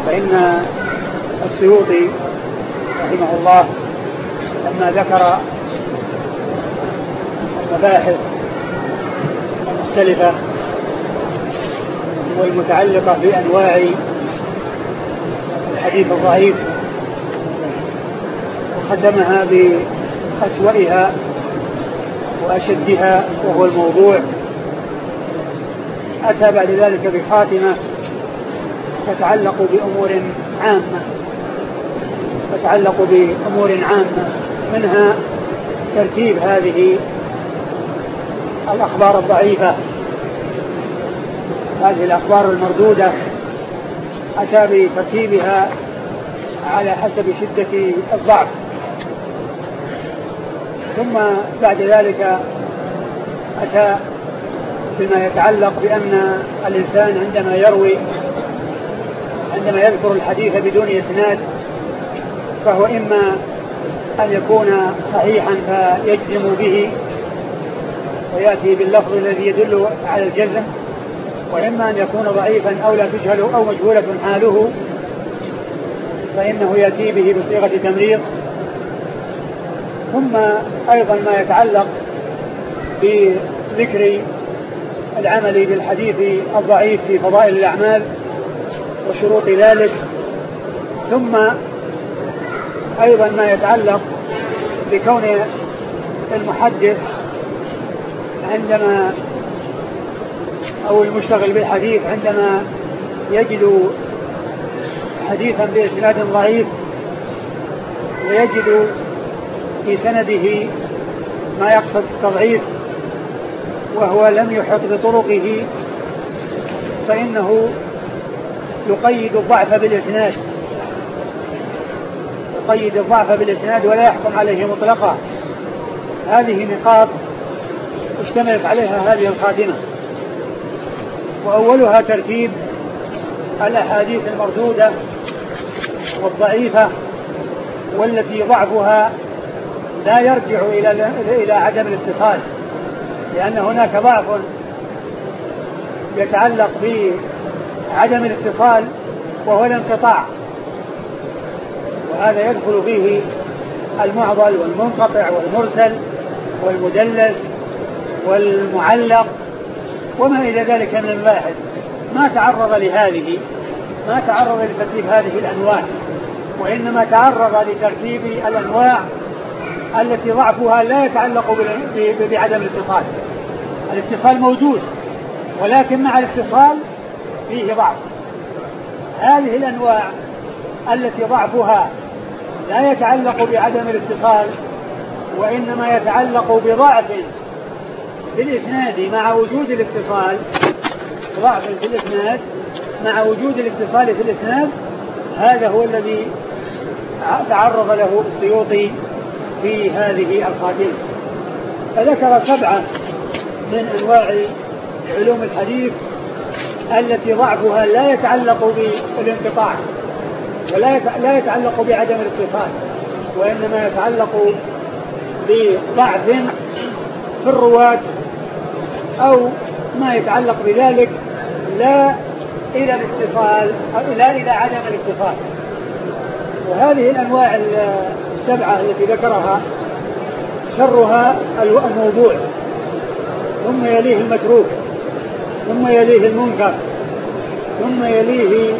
فإن السيوطي رحمه الله لما ذكر المباحث المختلفة والمتعلقة بأنواع الحديث الضعيف وختمها بأسوأها وأشدها وهو الموضوع، أتى بعد ذلك بخاتمة تتعلق بأمور عامة منها ترتيب هذه الأخبار الضعيفة، هذه الأخبار المردودة أتى بترتيبها على حسب شدة الضعف. ثم بعد ذلك أتى بما يتعلق بأن الإنسان عندما يذكر الحديث بدون إسناد فهو إما أن يكون صحيحا فيجزم به ويأتي باللفظ الذي يدل على الجزم، وإما أن يكون ضعيفا أو لا تجهل أو مجهولة حاله فإنه يأتي به بصيغة تمريض. ثم أيضا ما يتعلق بذكر العمل بالحديث الضعيف في فضائل الأعمال وشروط ذلك. ثم أيضا ما يتعلق بكون المحدث عندما أو المشتغل بالحديث عندما يجد حديثا بإسناد ضعيف ويجد في سنده ما يقصد التضعيف وهو لم يحط بطرقه فإنه يقيد الضعف بالإسناد ولا يحكم عليه مطلقا. هذه نقاط اشتملت عليها هذه الخاتمة، وأولها ترتيب الأحاديث المردودة والضعيفة والتي ضعفها لا يرجع إلى عدم الاتصال، لأن هناك ضعف يتعلق بعدم الاتصال وهو الانقطاع، وهذا يدخل فيه المعضل والمنقطع والمرسل والمدلس والمعلق وما إلى ذلك من المباحث. ما تعرض لترتيب هذه الأنواع، وإنما تعرض لترتيب الأنواع التي ضعفها لا يتعلق بعدم الاتصال. الاتصال موجود ولكن مع الاتصال فيه ضعف. هذه الأنواع التي ضعفها لا يتعلق بعدم الاتصال وإنما يتعلق بضعف في الإسناد مع وجود الاتصال، ضعف في الإسناد مع وجود الاتصال في الإسناد، هذا هو الذي تعرض له السيوطي في هذه الخاتمة. فذكر 7 من أنواع علوم الحديث التي ضعفها لا يتعلق بالانقطاع ولا يتعلق بعدم الاتصال، وإنما يتعلق بضعف في الرواة أو ما يتعلق بذلك لا إلى الاتصال أو لا إلى عدم الاتصال. وهذه الأنواع 7 التي ذكرها شرها الموضوع، ثم يليه المتروك، ثم يليه المنكر، ثم يليه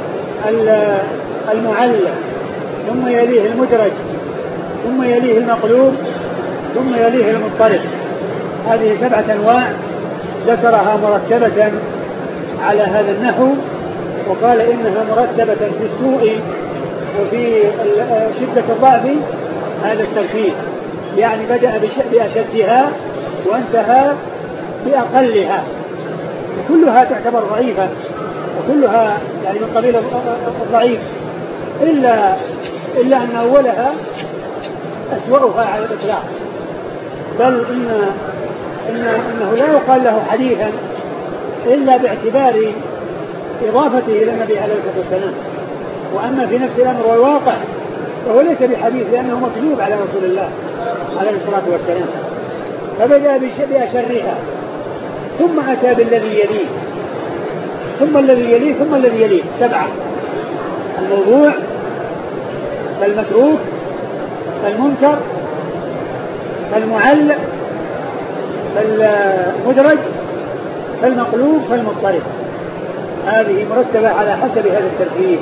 المعلق، ثم يليه المدرج، ثم يليه المقلوب، ثم يليه المضطرب. هذه 7 أنواع ذكرها مرتبة على هذا النحو، وقال إنها مرتبة في السوء وفي شدة الضعف هذا الترتيب، يعني بدأ بأشدها وانتهى بأقلها، وكلها تعتبر ضعيفة وكلها يعني من قبيل الضعيف إلا أن أولها أسوأها على الإطلاق، بل إنه لا يقال له حديثا إلا باعتبار إضافته إلى النبي عليه الصلاة والسلام. وأما في نفس الأمر والواقع فهو ليس بحديث لأنه مكذوب على رسول الله عليه الصلاة والسلام. فبدأ بأشرها ثم أتى بالذي يليه ثم الذي يليه ثم الذي يليه، 7. الموضوع فالمتروك فالمنكر فالمعل فالمدرج فالمقلوب فالمضطرب. هذه مرتبة على حسب هذا الترتيب.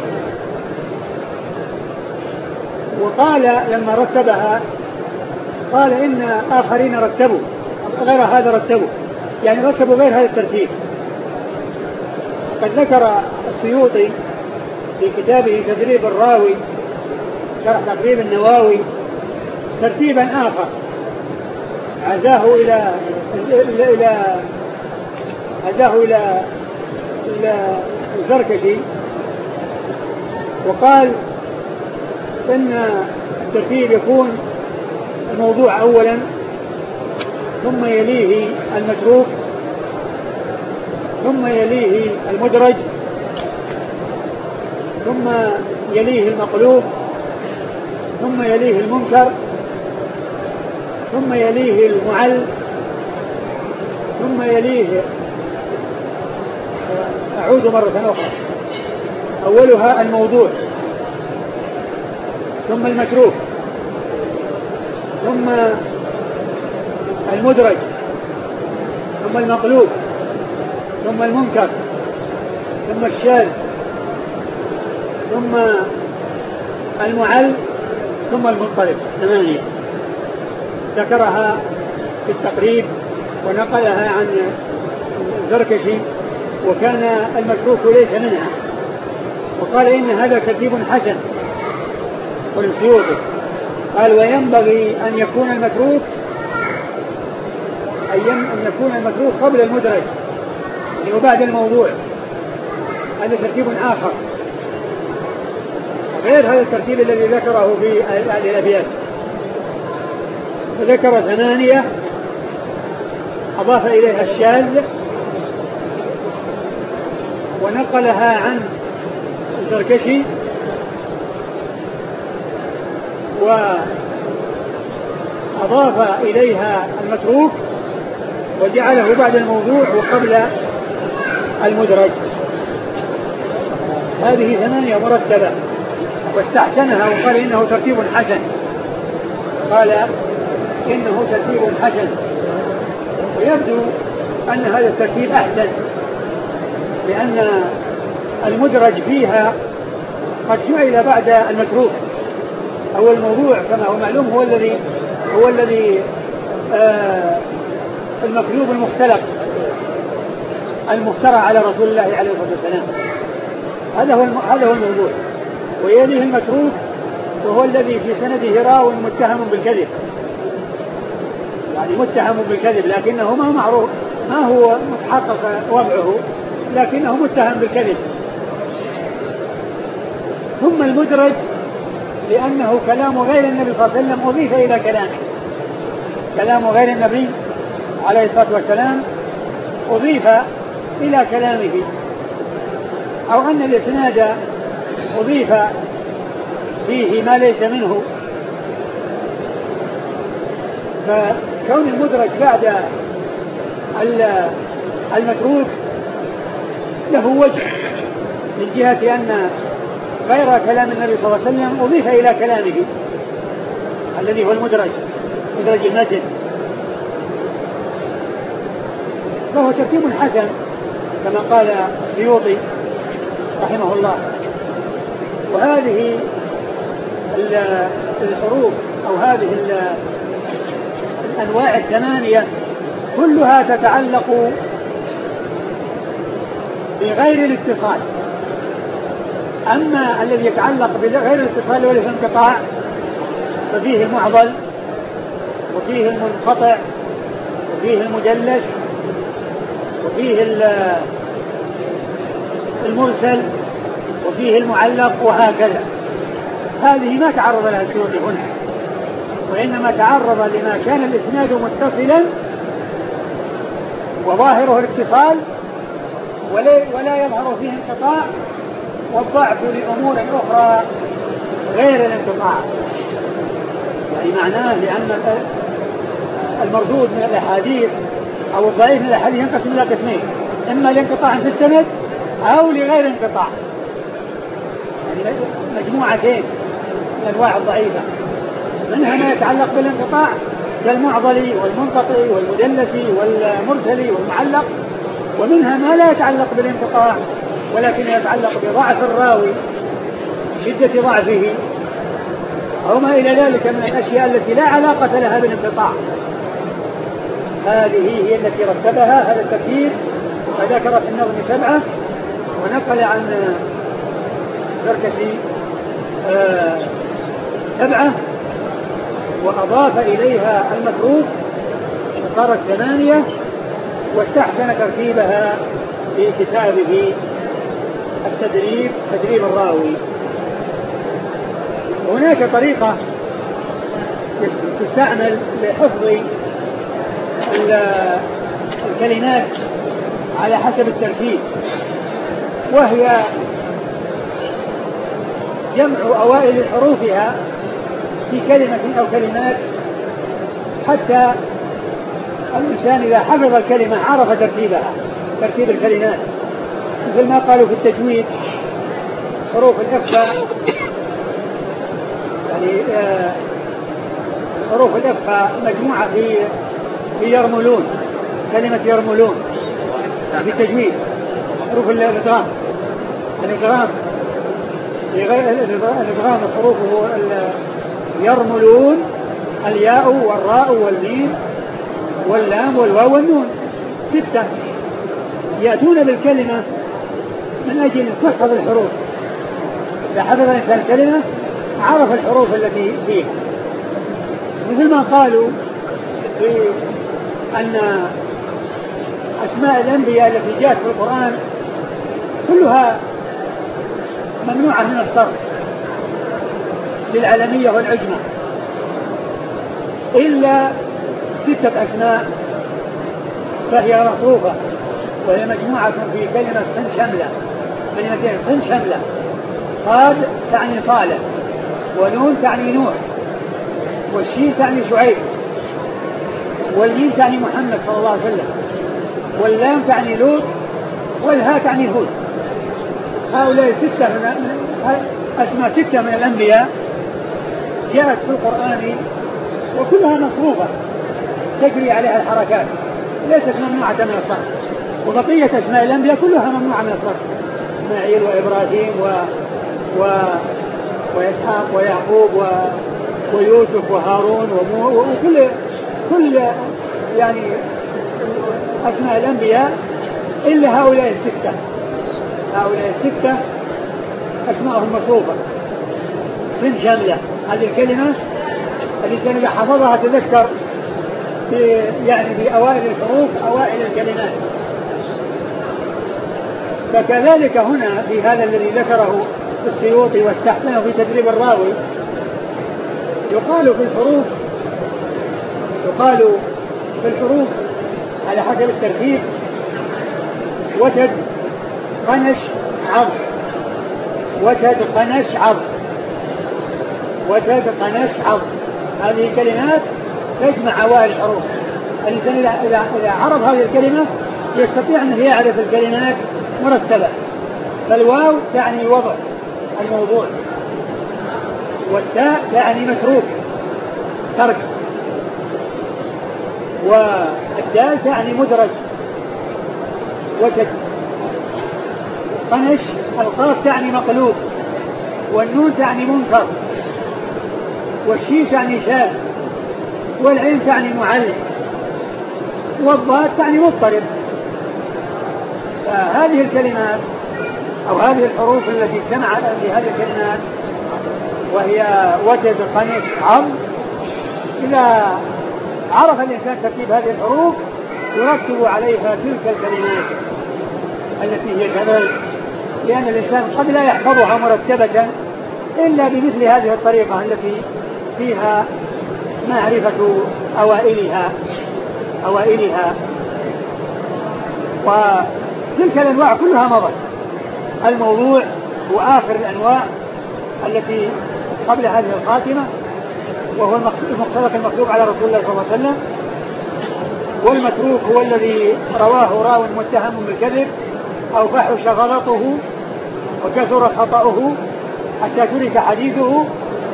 وقال لما رتبها قال إن آخرين رتبوا غير هذا رتبوا، يعني رتبوا غير هذا الترتيب. قد ذكر السيوطي في كتابه تدريب الراوي شرح تقريب النووي ترتيبا آخر عزاه إلى الزركشي، وقال إن الترتيب يكون الموضوع أولا، ثم يليه المتروك، ثم يليه المدرج، ثم يليه المقلوب، ثم يليه المنكر، ثم يليه المعل، ثم يليه أعود مرة أخرى أولها الموضوع، ثم المتروك، ثم المدرج، ثم المقلوب، ثم المنكر، ثم الشاذ، ثم المعل، ثم المضطرب. 8 ذكرها في التقريب ونقلها عن الزركشي، وكان المتروك ليس منها، وقال إن هذا ترتيب حسن. والسيوطي قال وينبغي أن يكون المتروك قبل المدرج وبعد الموضوع، هذا ترتيب آخر غير هذا الترتيب الذي ذكره في الأبيات. فذكر 8 أضاف إليها الشاذ ونقلها عن الزركشي، وأضاف إليها المتروك وجعله بعد الموضوع وقبل المدرج. هذه 8 مرتبة، واستحسنها وقال إنه ترتيب حسن. ويبدو أن هذا الترتيب أحسن، لأن المدرج فيها قد جعل بعد المتروك. أو الموضوع كما هو معلوم هو الذي المقلوب المختلق المفترى على رسول الله عليه الصلاة والسلام، هذا هو الموضوع. ويليه المتروك وهو الذي في سنده راو متهم بالكذب، يعني متهم بالكذب لكنه ما معروف، ما هو متحقق وضعه، لكنه متهم بالكذب. ثم المدرج لأنه كلام غير النبي صلى الله عليه وسلم أضيف إلى كلامه، كلام غير النبي عليه الصلاة والسلام أضيف إلى كلامه، أو أن الإسناد أضيف فيه ما ليس منه. فكون المدرج بعد المتروك له وجه من جهة أن غير كلام النبي صلى الله عليه وسلم أضيف إلى كلامه الذي هو المدرج، مدرج المتن، فهو ترتيب حسن كما قال السيوطي رحمه الله. وهذه الحروف أو هذه الأنواع 8 كلها تتعلق بغير الاتصال. أما الذي يتعلق بغير الاتصال والانقطاع ففيه المعضل، وفيه المنقطع، وفيه المدلس، وفيه المرسل، وفيه المعلق، وهكذا. هذه ما تعرض لها السيوطي هنا، وإنما تعرض لما كان الإسناد متصلا وظاهره الاتصال ولا يظهر فيه انقطاع، والضعف لأمور أخرى غير الانقطاع. يعني معناه لأن المردود من الأحاديث أو الضعيف من الأحاديث ينقسم إلى قسمين: إما لانقطاع في السند أو لغير انقطاع. يعني مجموعتين من أنواع الضعيفة، منها ما يتعلق بالانقطاع كالمعضل والمنقطع والمدلس والمرسل والمعلق، ومنها ما لا يتعلق بالانقطاع ولكن يتعلق بضعف الراوي، شدة ضعفه أو ما إلى ذلك من الأشياء التي لا علاقة لها بالانقطاع. هذه هي التي رتبها هذا الترتيب، فذكر في النظم 7 ونقل عن الزركشي 7 وأضاف إليها المتروك فصارت 8 واستحسن ترتيبها في كتابه التدريب تدريب الراوي. هناك طريقة تستعمل لحفظ الكلمات على حسب الترتيب، وهي جمع أوائل حروفها في كلمة أو كلمات حتى الإنسان إذا حفظ الكلمة عرف ترتيبها، ترتيب الكلمات، مثل ما قالوا في التجويد حروف الإخفاء، يعني حروف الإخفاء مجموعة في يرملون، كلمة يرملون في التجويد، حروف الإدغام، الإدغام حروفه يرملون، الياء والراء والميم واللام والواو والنون 6 يأتون بالكلمة من أجل تحفظ الحروف. إذا حفظ الإنسان الكلمة عرف الحروف التي فيها، مثل ما قالوا في أن أسماء الأنبياء التي جاءت في القرآن كلها ممنوعة من الصرف للعالمية والعجمة إلا 6 أسماء فهي مصروفة، وهي مجموعة في كلمة صن شملة، كلمتين صن شملة، صاد تعني صالح، ونون تعني نوح، والشين تعني شعيب، والميم تعني محمد صلى الله عليه وسلم، واللام تعني لوط، والهاء تعني هود. هؤلاء 6 أسماء 6 من الأنبياء جاءت في القرآن وكلها مصروفة تجري عليها الحركات، ليست ممنوعة من الصرف، وبقية أسماء الأنبياء كلها ممنوعة من الصرف، إسماعيل وإبراهيم وإسحاق ويعقوب ويوسف وهارون وكل يعني أسماء الأنبياء إلا هؤلاء 6. هؤلاء 6 أسماءهم مصروفة من شاملة. هذه الكلمة التي إذا حفظها تذكر يعني بأوائل الحروف أوائل الكلمات. فكذلك هنا في هذا الذي ذكره السيوطي واستحسنه في تدريب الراوي يقال في الحروف على حسب الترتيب وتد قنش عض، وتد قنش عض، وتد قنش عض. هذه كلمات تجمع أوائل الحروف. الإنسان إذا عرف هذه الكلمة يستطيع أن يعرف الكلمات مرتبة. فالواو تعني وضع الموضوع، والتاء تعني متروك ترك، والدال تعني مدرج وتد. قنش القاف تعني مقلوب، والنون تعني منكر، والشين تعني شاذ، والعين تعني معلم، والضاد تعني مضطرب. فهذه الكلمات أو هذه الحروف التي اجتمعت في هذه الكلمات وهي وجد قنش عظ، إذا عرف الإنسان ترتيب هذه الحروف يرتب عليها تلك الكلمات التي هي كمال، لأن الإنسان قد لا يحفظها مرتبة إلا بمثل هذه الطريقة التي فيها معرفة أوائلها. وتلك الأنواع كلها مضت. الموضوع هو آخر الأنواع التي قبل هذه الخاتمة، وهو المختلق المكتوب على رسول الله صلى الله عليه وسلم. والمتروك هو الذي رواه راو متهم بالكذب أو فحش غلطه وكثر خطأه حتى ترك حديثه.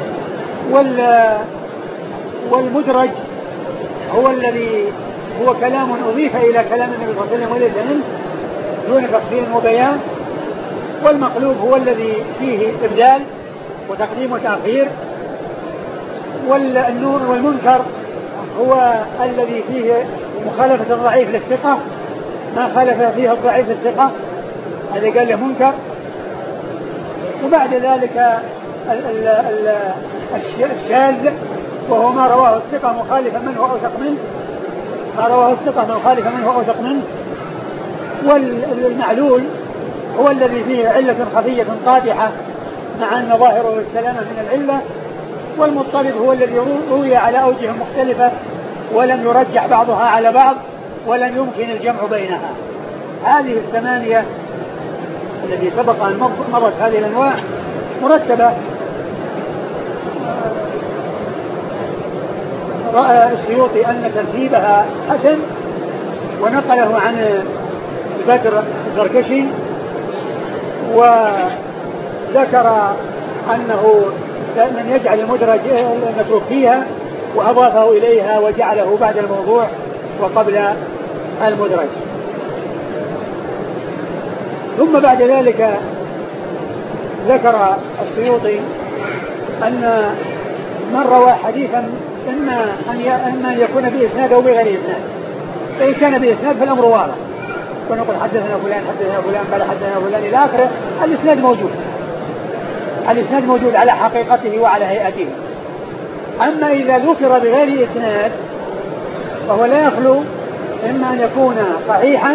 والمدرج هو الذي هو كلام أضيف إلى كلام النبي صلى الله عليه وسلم وليس منه دون تفصيل وبيان. والمقلوب هو الذي فيه إبدال وتقديم وتأخير. والنور والمنكر هو الذي فيه مخالفة الضعيف للثقة، ما خالف فيه الضعيف للثقة هذا قال له منكر. وبعد ذلك الشاذ وهو ما رواه الثقة مخالفا منه أوثق منه، ما رواه الثقة مخالفا منه أوثق منه. والمعلول هو الذي فيه علة خفية قادحة مع أن ظاهره السلامة من العلة. والمضطرب هو الذي روي على أوجه مختلفة ولم يرجح بعضها على بعض ولم يمكن الجمع بينها. هذه الثمانية التي سبق أن مرت هذه الأنواع مرتبة. رأى السيوطي أن ترتيبها حسن ونقله عن بدر الزركشي، وذكر أنه من يجعل المدرج المتروك فيها وأضافه إليها وجعله بعد الموضوع وقبل المدرج. ثم بعد ذلك ذكر السيوطي أن من روى حديثا إما أن يكون بإسناد أو بغير إسناد. فإن كان بإسناد فالأمر واضح، ونقول حدثنا فلان حدثنا فلان قال حدثنا فلان إلى آخره. الإسناد موجود، الإسناد موجود على حقيقته وعلى هيئته. أما إذا ذكر بغير إسناد فهو لا يخلو إما أن يكون صحيحا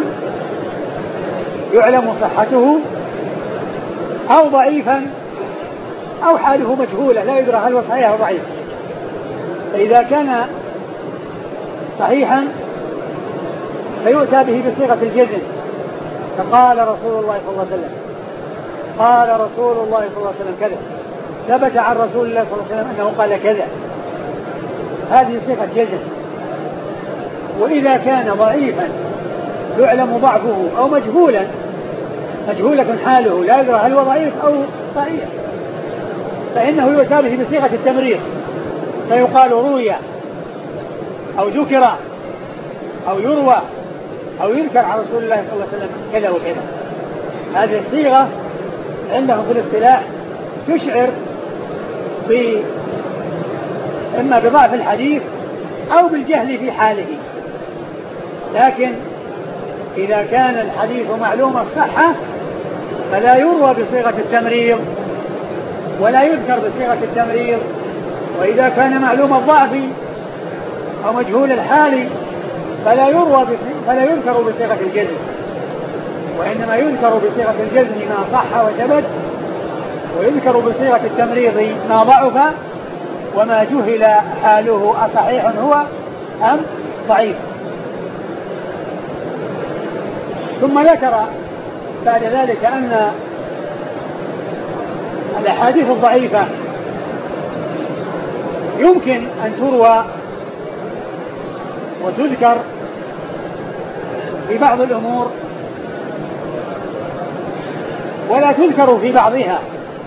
يعلم صحته، أو ضعيفا، أو حاله مجهولة لا يدرى هل هو صحيح أو ضعيف. فإذا كان صحيحا فيؤتى به بصيغة الجزم، فقال رسول الله صلى الله عليه وسلم، قال رسول الله صلى الله عليه وسلم كذا، ثبت عن رسول الله صلى الله عليه وسلم أنه قال كذا، هذه صيغة جزم. وإذا كان ضعيفا يعلم ضعفه أو مجهولة حاله لا يدرى هل هو ضعيف أو صحيح، فإنه يؤتى به بصيغة التمريض، فيقال روي أو ذكر أو يروى أو ينكر عن رسول الله صلى الله عليه وسلم كذا وكذا. هذه الصيغة عندهم في الاصطلاح تشعر إما بضعف الحديث أو بالجهل في حاله. لكن إذا كان الحديث معلوم الصحة فلا يروى بصيغة التمريض ولا يذكر بصيغة التمريض. وإذا كان معلوم الضعف أو مجهول الحال فلا يذكر بصيغة الجزم، وإنما يذكر بصيغة الجزم ما صح وثبت، ويذكر بصيغة التمريض ما ضعف وما جهل حاله أصحيح هو أم ضعيف. ثم ذكر بعد ذلك أن الأحاديث الضعيفة يمكن أن تروى وتذكر في بعض الأمور ولا تذكر في بعضها،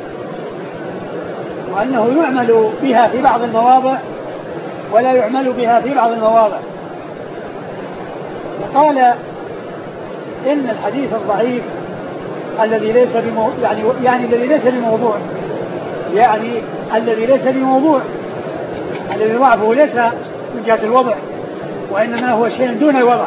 وأنه يعمل بها في بعض المواضع ولا يعمل بها في بعض المواضع. وقال إن الحديث الضعيف الذي ليس بموضوع الذي ضعفه ليس من جهة الوضع وإنما هو شيء دون الوضع،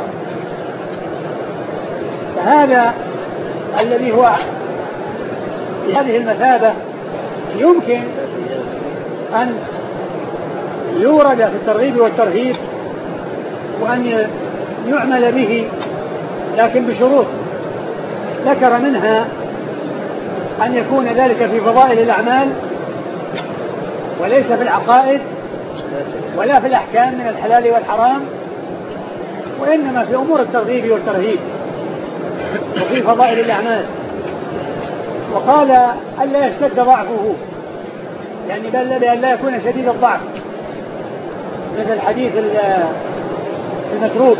فهذا الذي هو في هذه المثابة يمكن أن يورد في الترغيب والترهيب وأن يعمل به، لكن بشروط ذكر منها أن يكون ذلك في فضائل الأعمال وليس في العقائد ولا في الأحكام من الحلال والحرام، وإنما في أمور الترغيب والترهيب وفي فضائل الأعمال. وقال ألا يشتد ضعفه، يعني بأن لا يكون شديد الضعف مثل الحديث المتروك.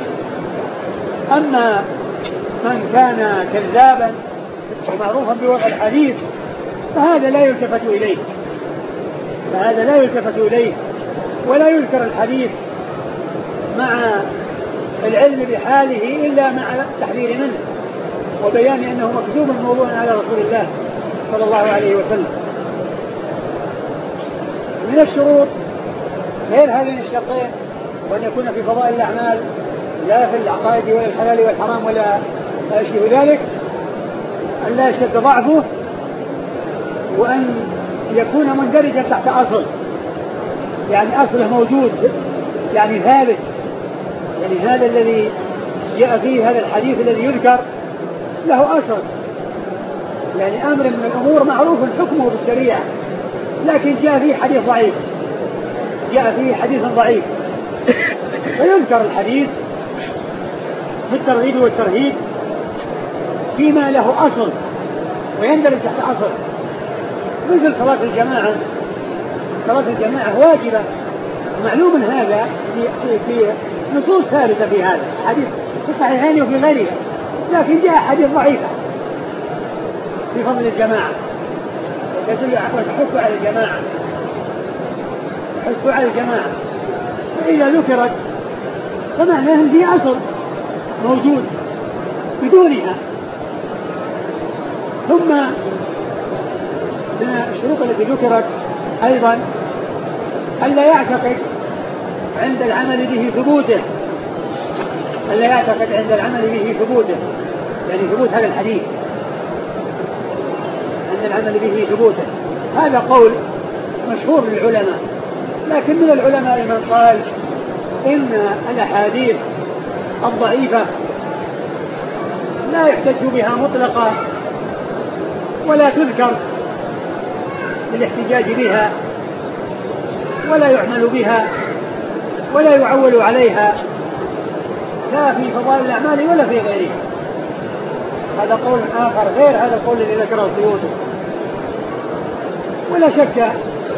أما من كان كذابا ومعروفا بوضع الحديث فهذا لا يلتفت إليه ولا يذكر الحديث مع العلم بحاله إلا مع التحذير منه وبيان أنه مكذوب موضوع على رسول الله صلى الله عليه وسلم. من الشروط غير هذين الشرطين وأن يكون في فضائل الأعمال لا في العقائد ولا الحلال والحرام ولا شيء ذلك، أن لا يشتد ضعفه، وأن يكون مندرجا تحت أصل، يعني أصله موجود، يعني ثابت، يعني هذا الذي جاء فيه هذا الحديث الذي يذكر له أصل، يعني أمر من الأمور معروف حكمه بالشريعة، لكن جاء فيه حديث ضعيف فيذكر الحديث في الترغيب والترهيب فيما له أصل ويندرج تحت أصل، مثل صلاة الجماعة واجبة، معلوم هذا في نصوص ثابتة في هذا حديث في الصحيحين وفي غيرها، لكن جاء حديث ضعيف في فضل الجماعة وتدل وتحث على الجماعة، فإذا ذكرت فمعناه أن في أصل موجود بدونها. ثم من الشروط التي ذكرت أيضا ألا يعتقد عند العمل به ثبوته، يعني ثبوت هذا الحديث، عند العمل به ثبوته. هذا قول مشهور للعلماء، لكن من العلماء من قال إن الأحاديث الضعيفة لا يحتج بها مطلقا ولا تذكر للاحتجاج بها ولا يعمل بها ولا يعول عليها لا في فضائل الأعمال ولا في غيرها. هذا قول آخر غير هذا القول الذي ذكره السيوطي. ولا شك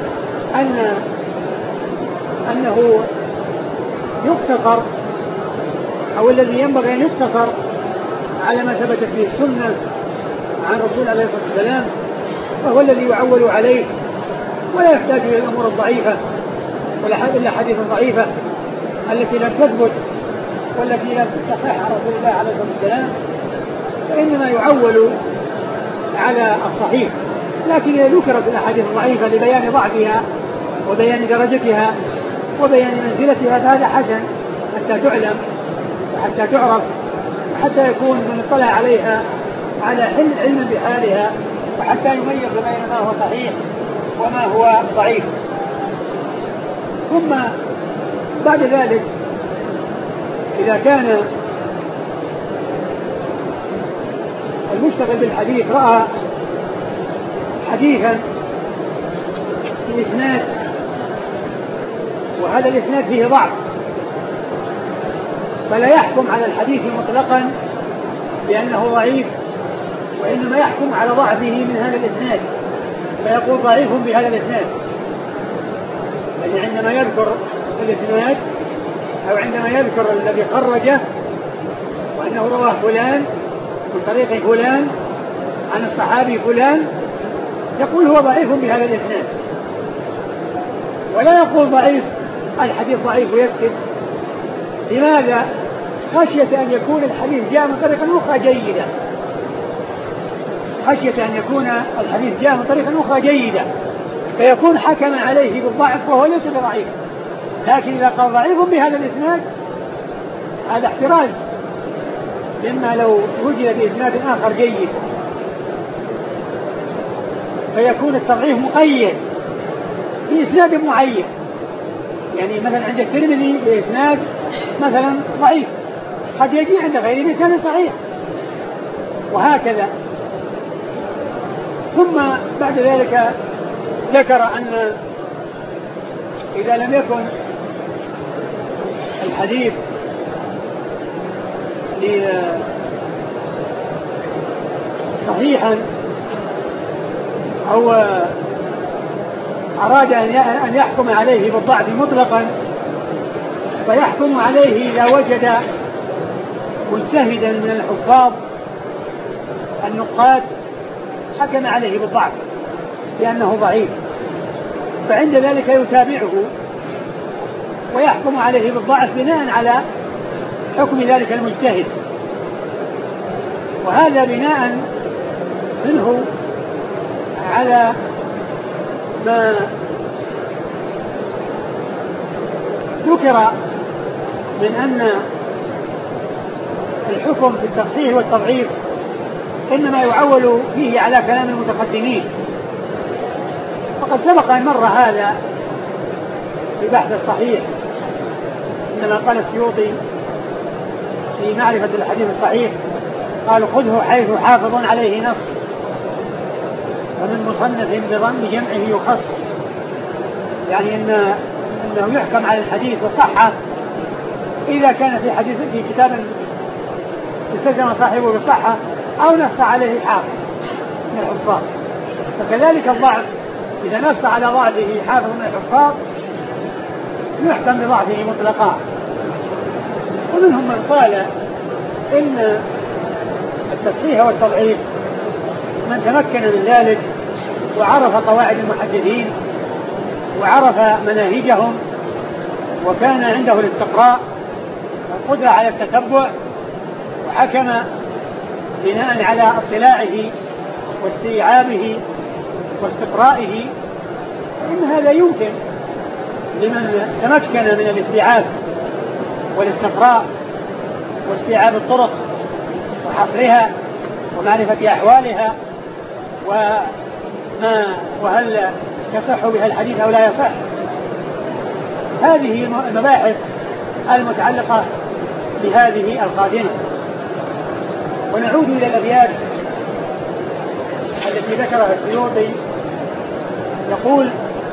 أنه يقتصر أو الذي ينبغي أن يقتصر على ما ثبتت به السنة عن رسول عليه الصلاة والسلام، وهو الذي يعول عليه ولا يحتاج إلى الأمور الضعيفة إلا حديث ضعيفة التي لم تثبت والتي لم تصح عن رسول الله عليه الصلاة والسلام، فإنما يعول على الصحيح. لكن إذا ذكرت الأحاديث الضعيفة لبيان ضعفها وبيان درجتها وبيان منزلتها فهذا حسن حتى تعلم وحتى تعرف وحتى يكون من اطلع عليها على علم بحالها وحتى يميز بين ما هو صحيح وما هو ضعيف. ثم بعد ذلك إذا كان المشتغل بالحديث رأى حديثا في إسناد وهذا الإسناد فيه ضعف، فلا يحكم على الحديث مطلقا بأنه ضعيف، وإنما يحكم على ضعفه من هذا الإسناد فيقول ضعيف بهذا الإسناد. يعني عندما يذكر الإسناد أو عندما يذكر الذي خرجه وأنه رواه فلان من طريق فلان عن الصحابي فلان يقول هو ضعيف بهذا الإسناد، ولا يقول ضعيف الحديث ضعيف ويسكت. لماذا؟ خشية أن يكون الحديث جاء من طريق أخرى جيدة، فيكون حكم عليه بالضعف وهو ليس بضعيف. لكن إذا قال ضعيف بهذا الإسناد هذا احتراز، مما لو وجد بإسناد آخر جيد فيكون التضعيف مقيد بإسناد معين. يعني مثلا عند الترمذي بإسناد مثلا ضعيف قد يجي عند غيره بإسناد صحيح وهكذا. ثم بعد ذلك ذكر أن إذا لم يكن الحديث صحيحا أو أراد أن يحكم عليه بالضعف مطلقا فيحكم عليه إذا وجد مجتهدا من الحفاظ النقاد حكم عليه بالضعف بأنه ضعيف، فعند ذلك يتابعه ويحكم عليه بالضعف بناء على حكم ذلك المجتهد، وهذا بناء منه على ما ذكر من أن الحكم في التصحيح والتضعيف إنما يعول فيه على كلام المتقدمين، وقد سبق أن مر هذا في بحث الصحيح، إنما قال السيوطي في معرفة الحديث الصحيح قال خذه حيث حافظ عليه نص، ومن مصنف بضم جمعه يخص، يعني أنه يحكم على الحديث وصحة إذا كان في حديث في كتاب استلزم صاحبه بالصحة أو نص عليه حافظ من الحفاظ، فكذلك الضعف إذا نص على ضعفه حافظ من الحفاظ يحكم بضعفه مطلقا. ومنهم من قال إن التصحيح والتضعيف من تمكن من ذلك وعرف قواعد المحدثين وعرف مناهجهم وكان عنده الاستقراء والقدرة على التتبع وحكم بناء على اطلاعه واستيعابه واستقرائه، فإن هذا يمكن لمن تمكن من الاستيعاب والاستقراء واستيعاب الطرق وحصرها ومعرفة أحوالها وهل يصح بها الحديث أو لا يصح. هذه المباحث المتعلقة بهذه القادمة. ونعود إلى الأبيات التي ذكرها السيوطي، يقول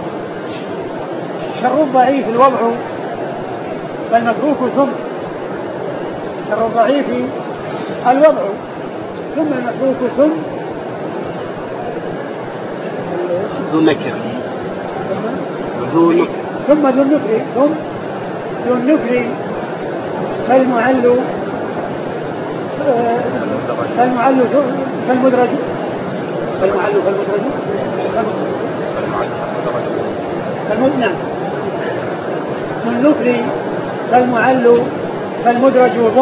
شر الضعيف الوضع فالمتروك ثم شر الضعيف الوضع ثم المتروك ذو النكر ثم ذو النكر ذو النكر فالمعل فالمدرج نعم ذو النكر فالمعل فالمدرج ضم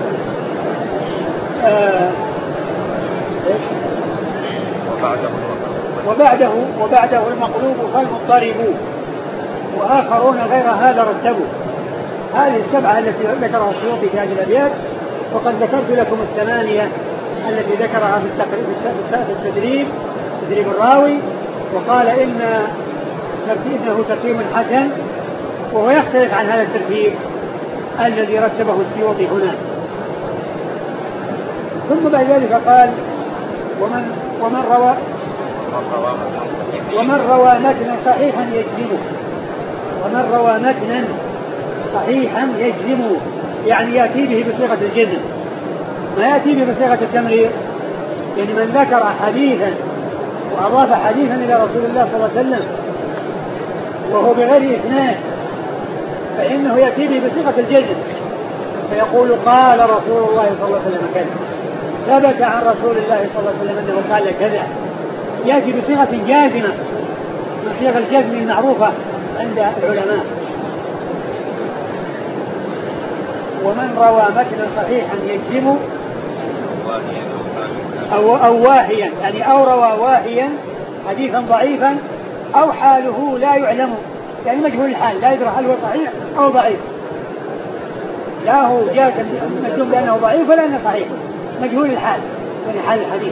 وبعده المقلوب فالمضطرب وآخرون غير هذا رتبوا. هذه السبعة التي ذكرها السيوطي في هذه الأبيات، وقد ذكرت لكم الثمانية التي ذكرها في التدريب تدريب الراوي، وقال إن ترتيبه ترتيب حسن، وهو يختلف عن هذا الترتيب الذي رتبه السيوطي هنا. ثم بعد ذلك قال ومن روى متنا صحيحا يجزمه. ومن روى متنا صحيحا يجزمه يعني يأتي به بصيغة الجزم، ما يأتي به بصيغة التمرير. يعني من ذكر حديثا وأضاف حديثا إلى رسول الله صلى الله عليه وسلم وهو بغير إسناد فإنه يأتي به بصيغة الجزم، فيقول قال رسول الله صلى الله عليه وسلم كذا، ثبت عن رسول الله صلى الله عليه وسلم أنه قال كذا، يأتي بصيغة جازمة من صيغ الجزم المعروفة عند العلماء. ومن روى متنا صحيحا يجزم أو واهيا، يعني أو روى واهيا حديثا ضعيفا أو حاله لا يعلم، يعني مجهول الحال لا يدرى هل هو صحيح أو ضعيف، لا هو جاء مجزوم بأنه ضعيف ولا أنه صحيح، مجهول الحال يعني حال الحديث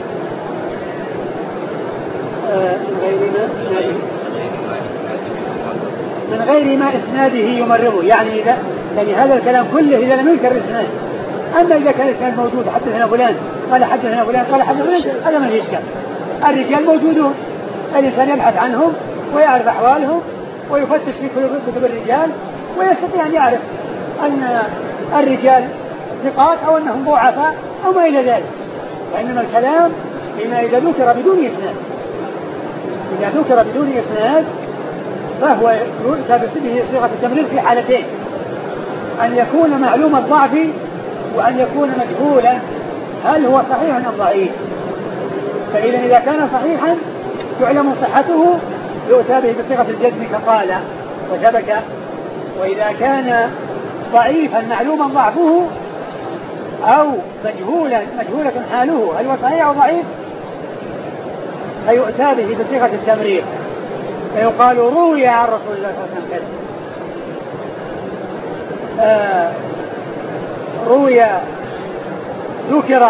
من غير ما إسناده يمرضه. يعني هذا الكلام كله إذا لم ينكر الإسناد. أما إذا كان الإسناد موجود حدثنا فلان قال حدثنا فلان قال حدثنا فلان، هذا ما فيه إشكال. الرجال موجودون، الإنسان يبحث عنهم ويعرف أحوالهم ويفتش في كتب الرجال ويستطيع أن يعرف أن الرجال ثقات أو أنهم ضعفاء أو ما إلى ذلك. وإنما الكلام فيما إذا ذكر بدون إسناد. إذا ذكر بدون إسناد فهو يؤتى بصيغة التمرير في حالتين: أن يكون معلوم الضعف وأن يكون مجهولا هل هو صحيح أم ضعيف. فإذا كان صحيحا يعلم صحته يؤتى به بصيغة الجزم كقال وثبت. وإذا كان ضعيفا معلوما ضعفه أو مجهولة حاله هل هو صحيح أو ضعيف فيؤتى به بصيغة التمرير فيقال روي عن رسول الله صلى الله عليه وسلم روي ذكر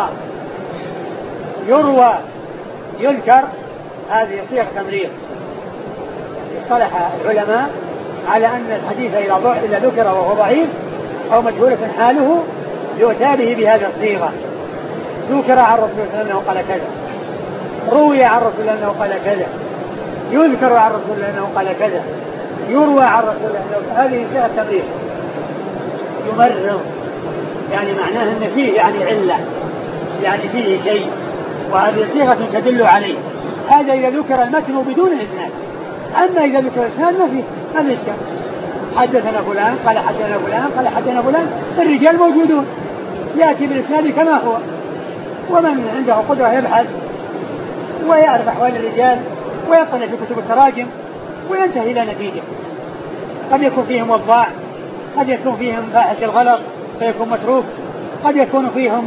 يروى يذكر هذه صيغ تمرير. اصطلح العلماء على أن الحديث إذا ذكر وهو ضعيف أو مجهولة حاله يؤتى به بهذه الصيغة. ذكر عن رسول الله أنه قال كذا روي عن رسول الله أنه قال كذا يذكر عن رسول الله أنه قال كذا يروى عن رسول الله أنه هذه صيغة تمرير. يمرر يعني معناه أن فيه يعني علة يعني فيه شيء وهذه صيغة تدل عليه. هذا إذا ذكر المتن بدون إسناد. أما إذا ذكر الإسناد ما في إشكال. حدثنا فلان قال حدثنا فلان قال حدثنا فلان الرجال موجودون يأتي بالإسناد كما هو. ومن عنده قدرة يبحث ويعرف أحوال الرجال ويطلع في كتب التراجم وينتهي إلى نتيجة. قد يكون فيهم وضاع قد يكون فيهم فاحش الغلط فيكون متروك قد يكون فيهم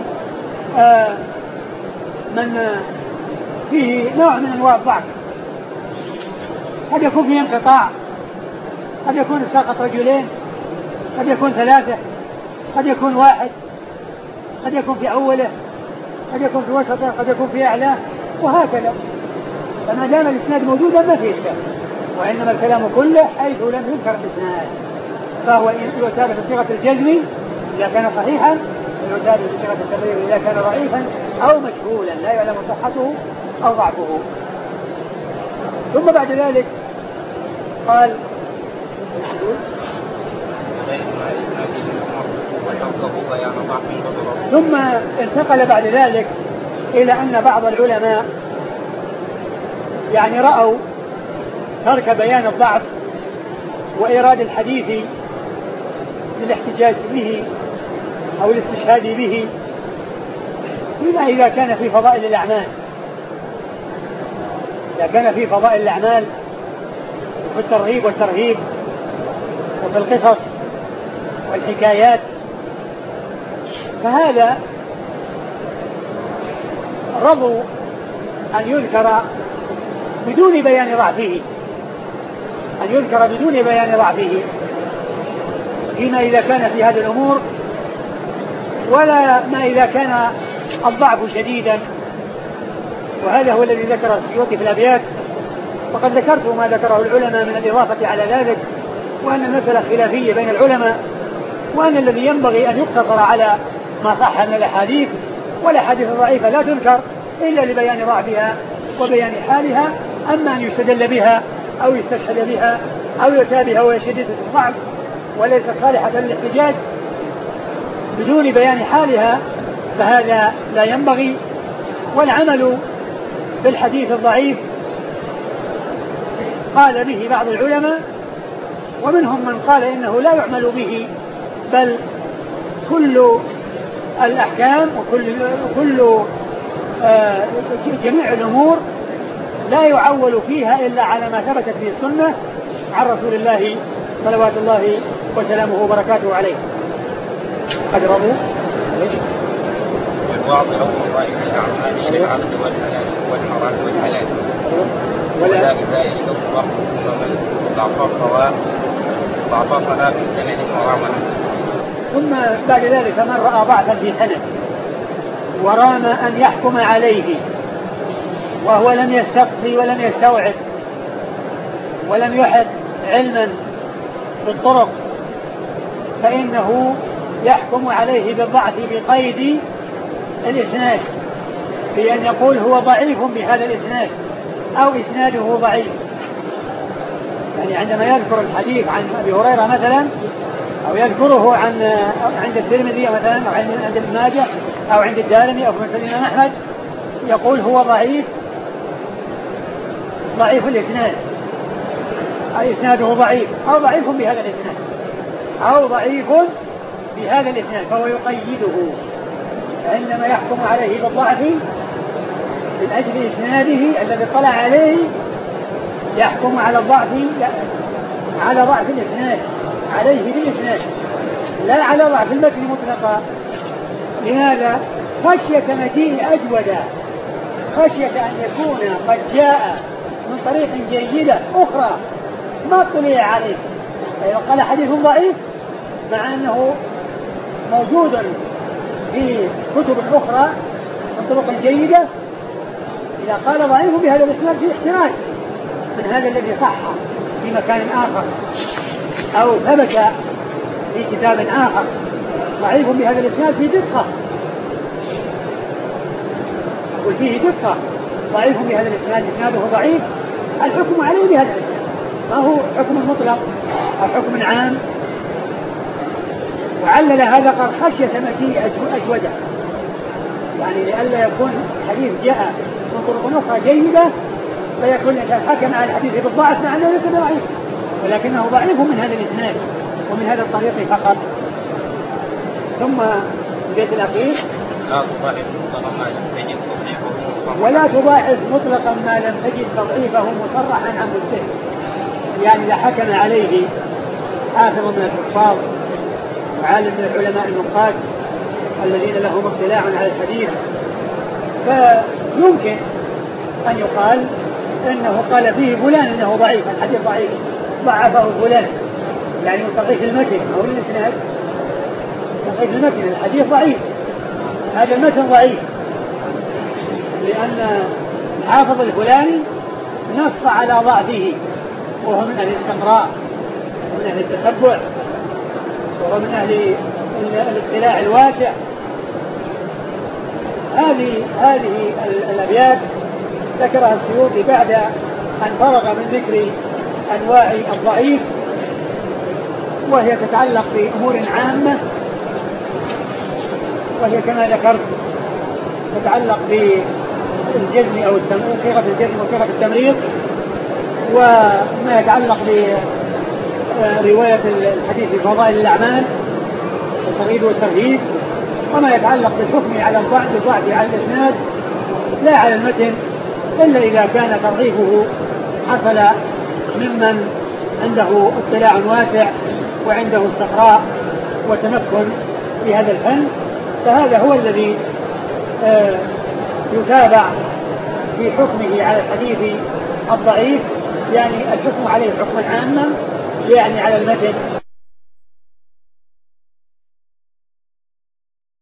من فيه نوع من أنواع الضعف قد يكون فيه انقطاع قد يكون ساقط رجلين قد يكون ثلاثة قد يكون واحد قد يكون في أوله قد يكون في وسطه قد يكون في أعلاه وهكذا. فما دام الإسناد موجودا ما فيه إشكال. وإنما الكلام كله حيث لم يذكر الإسناد فهو يؤتى بصيغة الجزم إذا كان صحيحا ويؤتى بصيغة التمرير إذا كان ضعيفا أو مجهولا لا يعلم صحته أو ضعفه. ثم بعد ذلك قال ثم انتقل بعد ذلك إلى أن بعض العلماء يعني رأوا ترك بيان الضعف وإيراد الحديث للاحتجاج به أو الاستشهاد به بما إذا كان في فضائل الأعمال. إذا كان في فضائل الأعمال وفي الترغيب والترهيب وفي القصص والحكايات فهذا رضوا أن يذكر بدون بيان ضعفه فيما إذا كان في هذه الأمور ولا ما إذا كان الضعف شديدا. وهذا هو الذي ذكر السيوطي في الأبيات. وقد ذكرت ما ذكره العلماء من الإضافة على ذلك وأن المسألة خلافية بين العلماء وأن الذي ينبغي أن يقتصر على ما صح من الأحاديث والأحاديث الضعيفة لا تذكر إلا لبيان ضعفها وبيان حالها. أما أن يستدل بها أو يستشهد بها أو يؤتى بها وهي شديدة الضعف وليست صالحة للاحتجاج بدون بيان حالها فهذا لا ينبغي. والعمل بالحديث الضعيف قال به بعض العلماء ومنهم من قال إنه لا يعمل به بل كل الأحكام وكل جميع الأمور لا يعول فيها إلا على ما ثبتت في السنة عن رسول الله صلوات الله وسلامه وبركاته عليه. قد رضوا والواضع هو رأي الأعمال للعبد والحلال والحرام والحلال ولا إذا يشترط ضعفهما من ضعفها في سند حراما. ثم بعد ذلك من رأى ضعفا في سند ورام أن يحكم عليه وهو لم يستقصي ولم يستوعب ولم يحد علما بالطرق فإنه يحكم عليه بالضعف بقيد الإسناد بأن يقول هو ضعيف بهذا الإسناد أو إسناده ضعيف. يعني عندما يذكر الحديث عن أبي هريرة مثلا أو يذكره عند الترمذي مثلا أو عند ابن ماجه أو عند الدارمي أو في مسند الإمام أحمد يقول هو ضعيف الإسناد أي إسناده ضعيف أو ضعيف بهذا الإسناد فهو يقيده. عندما يحكم عليه بالضعف من أجل إسناده الذي طلع عليه يحكم على الضعف، على ضعف الإسناد، عليه بالإسناد لا على ضعف المتن مطلقا. لماذا؟ خشية مجيء أجودا، خشية أن يكون قد جاء من طريق جيدة أخرى ما اطلع عليه، قال حديث ضعيف مع أنه موجود في كتب أخرى من طرق جيدة، إذا قال ضعيف بهذا الإسناد في احتمال من هذا الذي صح في مكان آخر أو ثبت في كتاب آخر، ضعيف بهذا الإسناد في دقة، وفيه دقة، ضعيف بهذا الإسناد إسناده ضعيف، الحكم عليه بهذا الإسناد ما هو حكم مطلق أو حكم عام. وعلل هذا قال خشية مجيء أجودة، يعني لئلا يكون حديث جاء من طرق أخرى جيدة فيكون الإنسان حكم على الحديث بالضعف مع أنه ليس ضعيف، ولكنه ضعيف من هذا الإسناد ومن هذا الطريق فقط. ثم البيت الأخير ولا تضاعف مطلقا ما لم تجد تضعيفه مصرحا عن مجتهد، يعني إذا حكم عليه حافظ من الحفاظ وعالم من العلماء النقاد الذين لهم اطلاع على الحديث فيمكن أن يقال إنه قال فيه فلان إنه ضعيف، الحديث ضعيف ضعفه فلان، يعني تضعيف المتن أو الإسناد، تضعيف المتن، الحديث ضعيف، هذا المتن ضعيف لأن الحافظ الفلاني نص على ضعفه وهو من أهل الاستقراء ومن أهل التتبع وهو من أهل الاطلاع الواسع. هذه الأبيات ذكرها السيوطي بعد أن فرغ من ذكر أنواع الضعيف، وهي تتعلق بأمور عامة، وهي كما ذكرت تتعلق بالجزم أو صيغة الجزم وصيغة التمريض، وما يتعلق برواية الحديث في فضائل الأعمال والترغيب والترهيب، وما يتعلق بالحكم على الضعف على الإسناد لا على المتن إلا إذا كان تضعيفه حصل ممن عنده اطلاع واسع وعنده استقراء وتمكن في هذا الفن، فهذا هو الذي يتابع في حكمه على الحديث الضعيف، يعني الحكم عليه حكما عاما، يعني على المتن